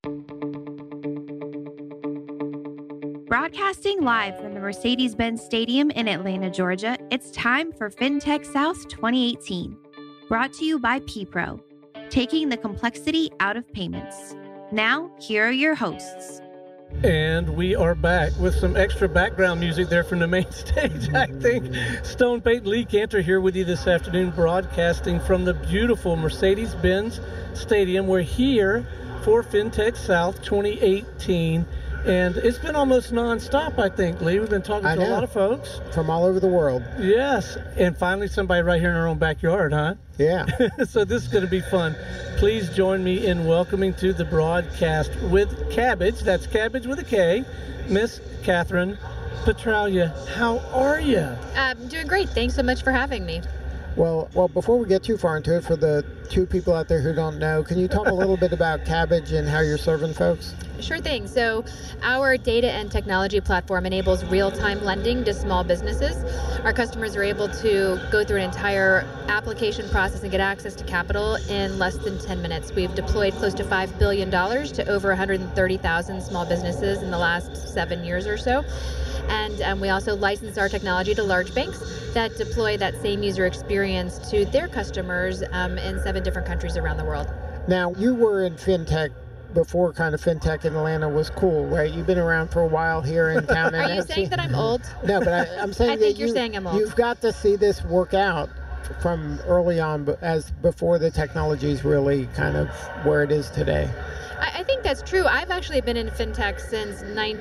Broadcasting live from the Mercedes-Benz Stadium in Atlanta, Georgia, it's time for FinTech South 2018. Brought to you by P-Pro, taking the complexity out of payments. Now, here are your hosts. And we are back with some extra background music there from the main stage, I think. Stone Pate, Lee Cantor here with you this afternoon, broadcasting from the beautiful Mercedes-Benz Stadium. We're here for FinTech South 2018. And it's been almost nonstop, I think, Lee. We've been talking to a lot of folks. From all over the world. Yes. And finally somebody right here in our own backyard, huh? Yeah. So this is going to be fun. Please join me in welcoming to the broadcast with Cabbage. That's Cabbage with a K. Miss Catherine Petralia. How are you? I'm doing great. Thanks so much for having me. Well, before we get too far into it, for the two people out there who don't know, can you talk a little bit about Cabbage and how you're serving folks? Sure thing. So our data and technology platform enables real-time lending to small businesses. Our customers are able to go through an entire application process and get access to capital in less than 10 minutes. We've deployed close to $5 billion to over 130,000 small businesses in the last 7 years or so. And we also license our technology to large banks that deploy that same user experience to their customers in 7 different countries around the world. Now, you were in FinTech before kind of FinTech in Atlanta was cool, right? You've been around for a while here in town. Are you saying that I'm old? No, but I'm saying I think you're saying I'm old. You've got to see this work out from early on as before the technology is really kind of where it is today. I think that's true. I've actually been in FinTech since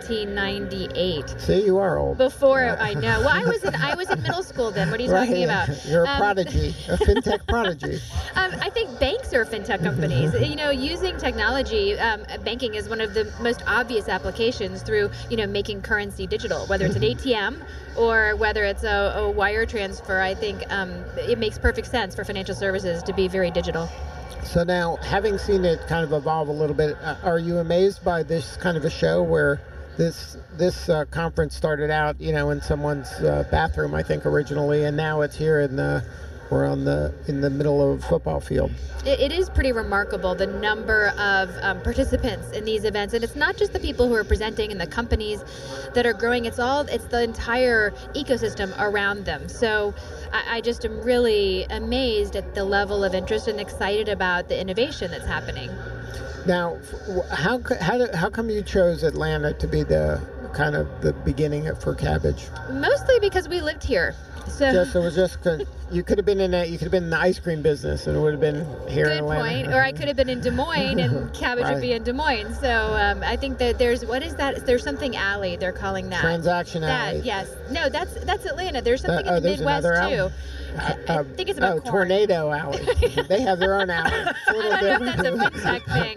1998. See, you are old. Before I know. Well, I was in middle school then. What are you talking about? You're a prodigy, a FinTech prodigy. I think banks are FinTech companies. Using technology, banking is one of the most obvious applications through, making currency digital, whether it's an ATM or whether it's a wire transfer. I think it makes perfect sense for financial services to be very digital. So now, having seen it kind of evolve a little bit, are you amazed by this kind of a show where this conference started out, in someone's bathroom, I think originally, and now it's here in the middle of a football field? It is pretty remarkable, the number of participants in these events. And it's not just the people who are presenting and the companies that are growing. It's the entire ecosystem around them. So I just am really amazed at the level of interest and excited about the innovation that's happening. Now, how come you chose Atlanta to be the kind of the beginning for Cabbage? Mostly because we lived here. So it was just you could have been in the ice cream business and it would have been here in Atlanta. Good point. Or I could have been in Des Moines and Cabbage would be in Des Moines. So I think that there's something alley they're calling that. Transaction alley. Yes. No, that's Atlanta. There's something in the Midwest too. I think it's about corn. Tornado Alley. They have their own alley. I don't know if that's a FinTech thing,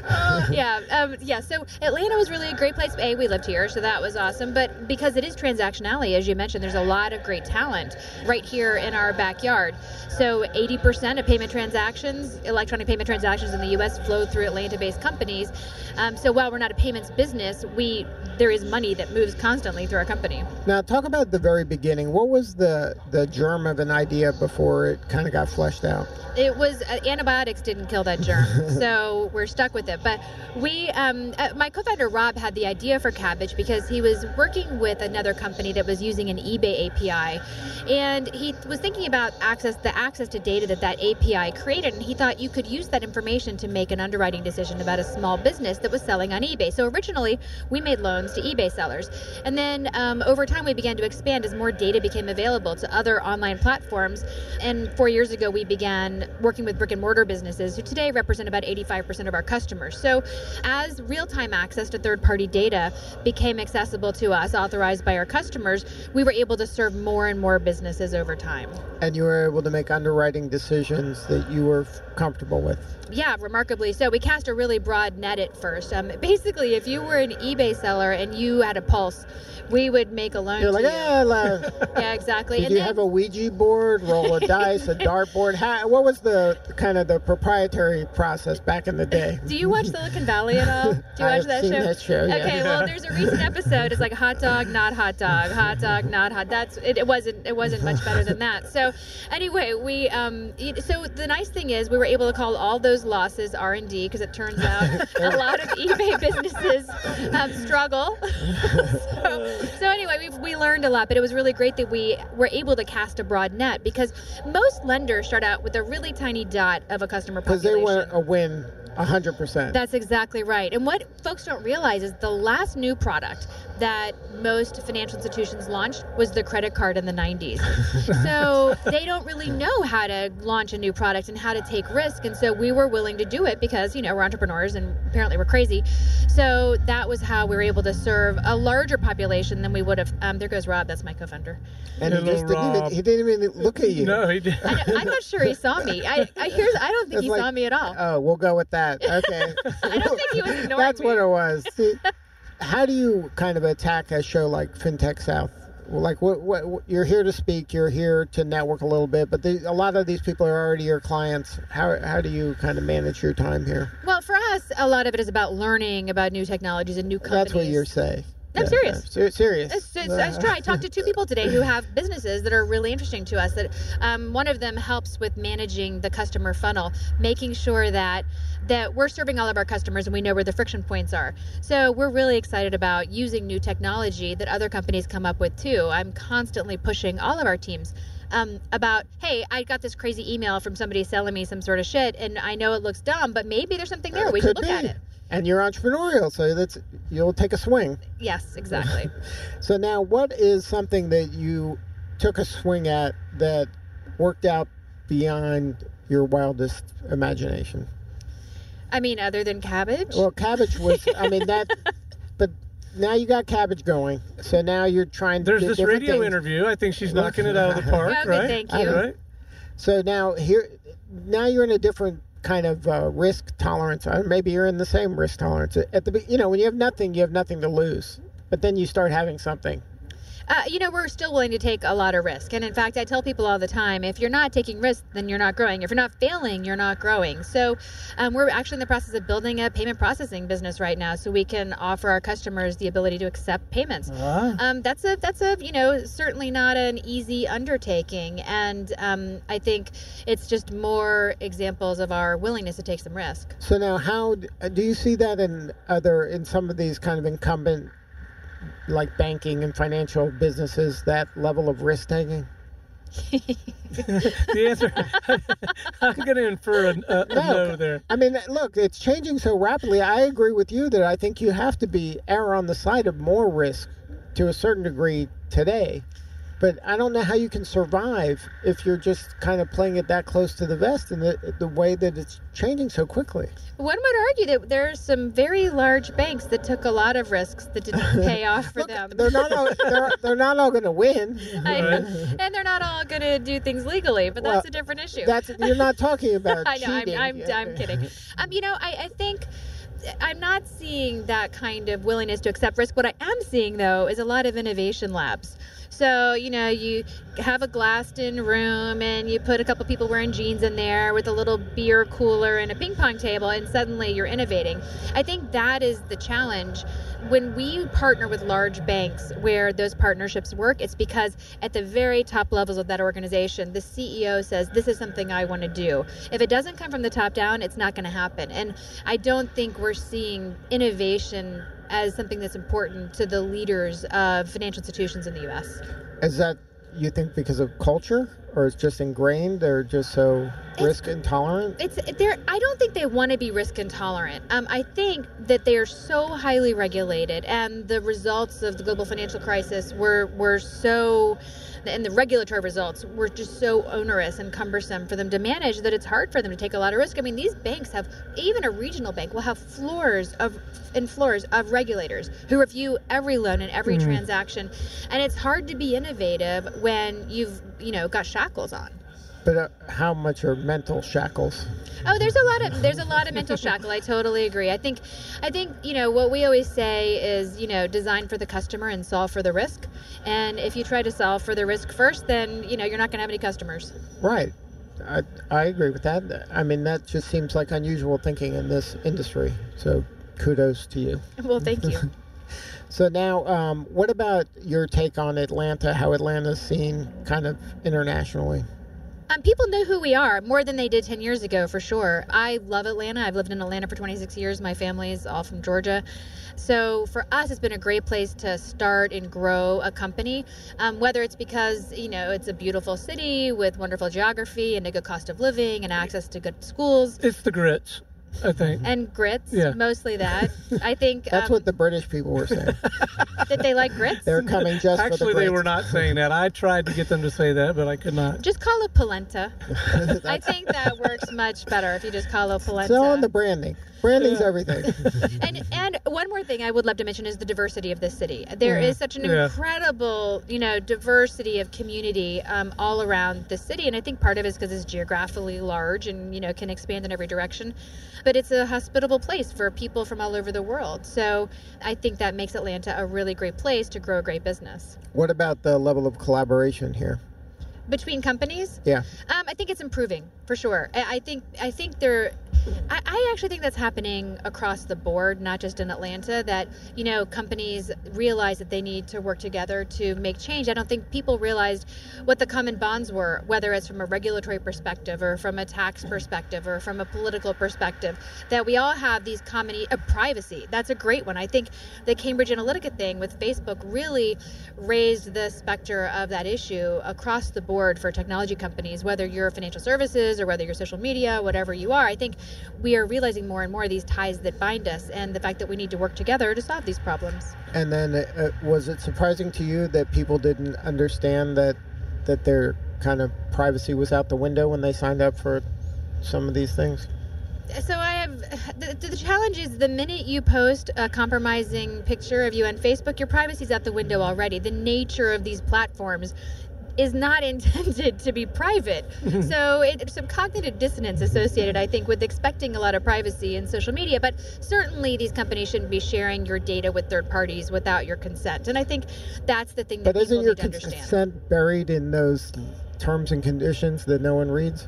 but so Atlanta was really a great place. We lived here, so that was awesome. But because it is Transaction Alley, as you mentioned, there's a lot of great talent right here in our backyard. So 80% of electronic payment transactions in the U.S. flow through Atlanta-based companies. So while we're not a payments business, there is money that moves constantly through our company. Now, talk about the very beginning. What was the germ of an idea before it kind of got fleshed out? It was antibiotics didn't kill that germ, so we're stuck with it. But my co-founder Rob had the idea for Cabbage because he was working with another company that was using an eBay API, and he was thinking about the access to data that API created, and he thought you could use that information to make an underwriting decision about a small business that was selling on eBay. So originally, we made loans to eBay sellers, and then over time we began to expand as more data became available to other online platforms. And 4 years ago, we began working with brick and mortar businesses who today represent about 85% of our customers. So as real-time access to third-party data became accessible to us, authorized by our customers, we were able to serve more and more businesses over time. And you were able to make underwriting decisions that you were comfortable with. Yeah, remarkably so. We cast a really broad net at first. Basically, if you were an eBay seller and you had a pulse, we would make a loan You're like, to you. Yeah, exactly. Did you have a Ouija board, roll a dice, a dartboard? What was the kind of the proprietary process back in the day? Do you watch Silicon Silicon Valley at all? Do you watch that seen show? that show, yeah. Okay, well, there's a recent episode. It's like hot dog, not hot dog, hot dog, not hot. It wasn't much better than that. So anyway, so the nice thing is we were able to call all those losses R&D, because it turns out a lot of eBay businesses struggle. So anyway, we learned a lot, but it was really great that we were able to cast a broad net, because most lenders start out with a really tiny dot of a customer Because population. they want a win 100%. That's exactly right. And what folks don't realize is the last new product that most financial institutions launched was the credit card in the 90s. So they don't really know how to launch a new product and how to take risk. And so we were willing to do it because, we're entrepreneurs and apparently we're crazy. So that was how we were able to serve a larger population than we would have. There goes Rob. That's my co-founder. And he didn't even look at you. No, he didn't. I'm not sure he saw me. I don't think he saw me at all. Oh, we'll go with that. Okay. I don't think he was ignoring That's me. what it was. See, how do you kind of attack a show like FinTech South? Like, what you're here to speak, you're here to network a little bit, but a lot of these people are already your clients. How do you kind of manage your time here? Well, for us, a lot of it is about learning about new technologies and new companies. That's what you're saying. I'm serious. Serious. It's true. I talked to 2 people today who have businesses that are really interesting to us. That one of them helps with managing the customer funnel, making sure that we're serving all of our customers and we know where the friction points are. So we're really excited about using new technology that other companies come up with too. I'm constantly pushing all of our teams about, hey, I got this crazy email from somebody selling me some sort of shit, and I know it looks dumb, but maybe there's something there. We should look at it. And you're entrepreneurial, so you'll take a swing. Yes, exactly. So now, what is something that you took a swing at that worked out beyond your wildest imagination? I mean, other than cabbage? Well, cabbage was, but now you got cabbage going. So now you're trying to There's do this different radio things. interview. I think she's knocking it out of the park, Okay, right? thank you. Right? So now you're in a different kind of risk tolerance. Or maybe you're in the same risk tolerance. When you have nothing to lose. But then you start having something. We're still willing to take a lot of risk. And in fact, I tell people all the time, if you're not taking risks, then you're not growing. If you're not failing, you're not growing. So we're actually in the process of building a payment processing business right now so we can offer our customers the ability to accept payments. That's certainly not an easy undertaking. And I think it's just more examples of our willingness to take some risk. So now how do you see that in some of these kind of incumbent like banking and financial businesses, that level of risk taking? The answer, I'm going to infer a no there. I mean, look, it's changing so rapidly. I agree with you that I think you have to err on the side of more risk to a certain degree today. But I don't know how you can survive if you're just kind of playing it that close to the vest in the way that it's changing so quickly. One would argue that there are some very large banks that took a lot of risks that didn't pay off for them. They're not all going to win. And they're not all going to do things legally, but that's a different issue. You're not talking about I know, cheating. I'm kidding. I think I'm not seeing that kind of willingness to accept risk. What I am seeing, though, is a lot of innovation labs. So, you have a glassed-in room and you put a couple people wearing jeans in there with a little beer cooler and a ping pong table, and suddenly you're innovating. I think that is the challenge. When we partner with large banks where those partnerships work, it's because at the very top levels of that organization, the CEO says, this is something I want to do. If it doesn't come from the top down, it's not going to happen. And I don't think we're seeing innovation as something that's important to the leaders of financial institutions in the U.S. Is that, you think, because of culture, or it's just ingrained? They're just so risk intolerant? I don't think they want to be risk intolerant. I think that they are so highly regulated, and the results of the global financial crisis were so, and the regulatory results were just so onerous and cumbersome for them to manage that it's hard for them to take a lot of risk. I mean, these banks have, even a regional bank will have floors of regulators who review every loan and every transaction, and it's hard to be innovative when you've got shackles on. But how much are mental shackles? Oh, there's a lot of mental shackle. I totally agree. I think what we always say is design for the customer and solve for the risk. And if you try to solve for the risk first, then you're not going to have any customers. Right. I agree with that. I mean, that just seems like unusual thinking in this industry. So kudos to you. Well, thank you. So now, what about your take on Atlanta, how Atlanta's seen kind of internationally? People know who we are more than they did 10 years ago, for sure. I love Atlanta. I've lived in Atlanta for 26 years. My family's all from Georgia. So for us, it's been a great place to start and grow a company, whether it's because, it's a beautiful city with wonderful geography and a good cost of living and access to good schools. It's the grits, I think. And grits, Yeah. mostly that. I think That's what the British people were saying. that they like grits. They're coming just for the Actually, grits. they were not saying that. I tried to get them to say that, but I could not. Just call it polenta. I think that works much better if you just call it polenta. So on the branding. Branding's everything. And one more thing I would love to mention is the diversity of this city. There is such an incredible, diversity of community all around the city. And I think part of it is because it's geographically large and, can expand in every direction. But it's a hospitable place for people from all over the world. So I think that makes Atlanta a really great place to grow a great business. What about the level of collaboration here? Between companies? Yeah. I think it's improving, for sure. I actually think that's happening across the board, not just in Atlanta, that, companies realize that they need to work together to make change. I don't think people realized what the common bonds were, whether it's from a regulatory perspective or from a tax perspective or from a political perspective, that we all have these common privacy. That's a great one. I think the Cambridge Analytica thing with Facebook really raised the specter of that issue across the board for technology companies, whether you're financial services or whether you're social media, whatever you are. I think we are realizing more and more these ties that bind us and the fact that we need to work together to solve these problems. And then was it surprising to you that people didn't understand that their kind of privacy was out the window when they signed up for some of these things? So I have, the challenge is the minute you post a compromising picture of you on Facebook, your privacy's out the window already. The nature of these platforms is not intended to be private. So it's some cognitive dissonance associated, I think, with expecting a lot of privacy in social media. But certainly these companies shouldn't be sharing your data with third parties without your consent. And I think that's the thing that people need to understand. But isn't your consent buried in those terms and conditions that no one reads?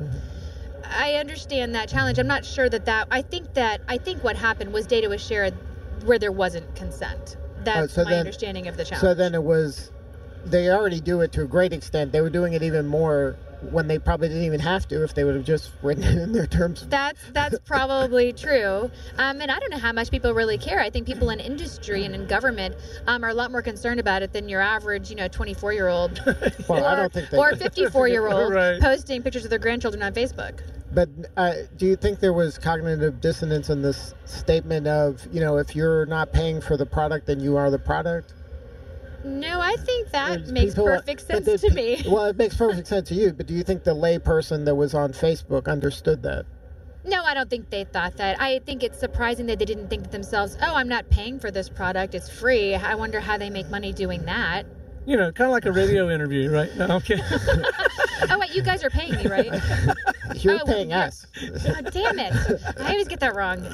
I understand that challenge. I'm not sure that I think what happened was data was shared where there wasn't consent. That's my understanding of the challenge. So then it was, they already do it to a great extent. They were doing it even more when they probably didn't even have to if they would have just written it in their terms. That's probably true. And I don't know how much people really care. I think people in industry and in government are a lot more concerned about it than your average, 24-year-old well, I don't think or 54-year-old right. posting pictures of their grandchildren on Facebook. But do you think there was cognitive dissonance in this statement of, if you're not paying for the product, then you are the product? No, I think that makes perfect sense to me. Well, it makes perfect sense to you, but do you think the lay person that was on Facebook understood that? No, I don't think they thought that. I think it's surprising that they didn't think to themselves, oh, I'm not paying for this product, it's free. I wonder how they make money doing that. Kind of like a radio interview, right? No, I'm kidding. Oh, wait, you guys are paying me, right? You're paying us. God damn it. I always get that wrong.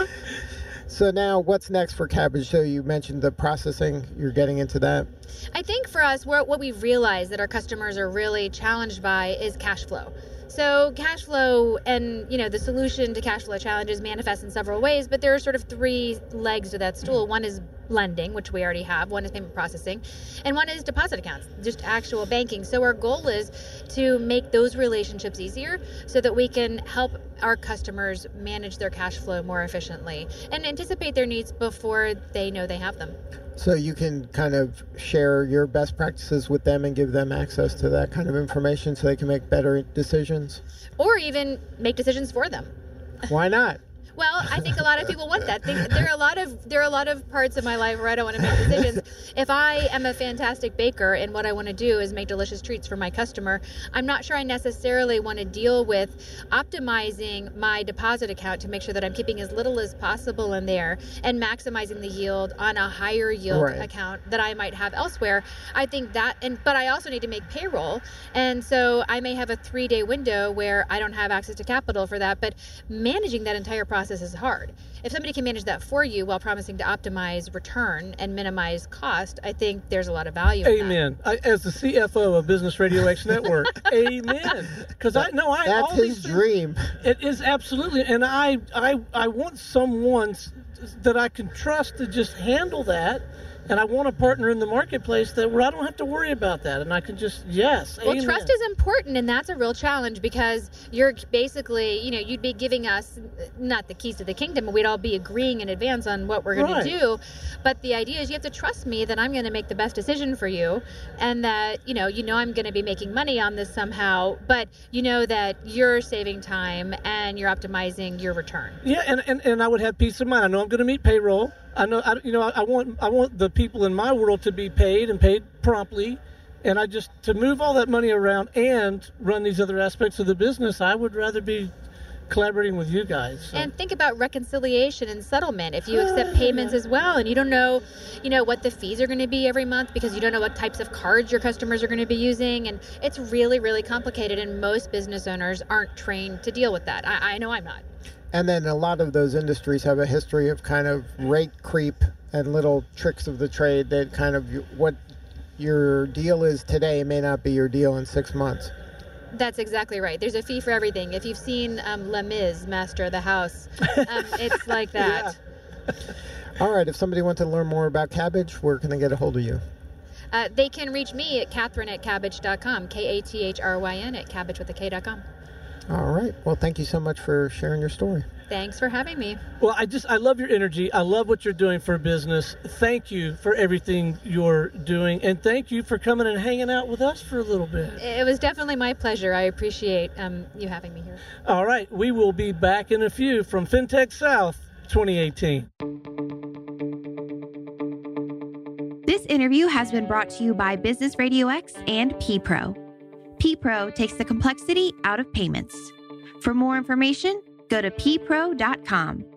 So now what's next for Kabbage? So you mentioned the processing. You're getting into that. I think for us, what we've realized that our customers are really challenged by is cash flow. So cash flow and, the solution to cash flow challenges manifest in several ways, but there are sort of three legs to that stool. One is lending, which we already have. One is payment processing. And one is deposit accounts, just actual banking. So our goal is to make those relationships easier so that we can help our customers manage their cash flow more efficiently and anticipate their needs before they know they have them. So you can kind of share your best practices with them and give them access to that kind of information so they can make better decisions? Or even make decisions for them. Why not? Well, I think a lot of people want that. There are a lot of parts of my life where I don't want to make decisions. If I am a fantastic baker and what I want to do is make delicious treats for my customer, I'm not sure I necessarily want to deal with optimizing my deposit account to make sure that I'm keeping as little as possible in there and maximizing the yield on a higher yield account that I might have elsewhere. I think that, but I also need to make payroll, and so I may have a 3-day window where I don't have access to capital for that, but managing that entire process is hard. if somebody can manage that for you while promising to optimize return and minimize cost, I think there's a lot of value in Amen. As the CFO of Business Radio X Network, amen. Because that's his dream. It is absolutely, and I want someone that I can trust to just handle that. And I want a partner in the marketplace where I don't have to worry about that. And I can just, yes, well, amen. Trust is important, and that's a real challenge because you're basically, you'd be giving us not the keys to the kingdom, but we'd all be agreeing in advance on what we're going to do. But the idea is you have to trust me that I'm going to make the best decision for you, and that, I'm going to be making money on this somehow, but you know that you're saving time and you're optimizing your return. Yeah, and I would have peace of mind. I know I'm going to meet payroll. I know, I want the people in my world to be paid and paid promptly, and to move all that money around and run these other aspects of the business, I would rather be collaborating with you guys. So. And think about reconciliation and settlement. If you accept payments as well, and you don't know, what the fees are going to be every month because you don't know what types of cards your customers are going to be using, and it's really, really complicated, and most business owners aren't trained to deal with that. I know I'm not. And then a lot of those industries have a history of kind of rate creep and little tricks of the trade that kind of what your deal is today may not be your deal in 6 months. That's exactly right. There's a fee for everything. If you've seen Les Mis, Master of the House, it's like that. Yeah. All right. If somebody wants to learn more about Kabbage, where can they get a hold of you? They can reach me at Kathryn@Kabbage.com, Kathryn @Kabbage.com. All right. Well, thank you so much for sharing your story. Thanks for having me. Well, I love your energy. I love what you're doing for business. Thank you for everything you're doing. And thank you for coming and hanging out with us for a little bit. It was definitely my pleasure. I appreciate you having me here. All right. We will be back in a few from FinTech South 2018. This interview has been brought to you by Business Radio X and P-Pro. P-Pro takes the complexity out of payments. For more information, go to ppro.com.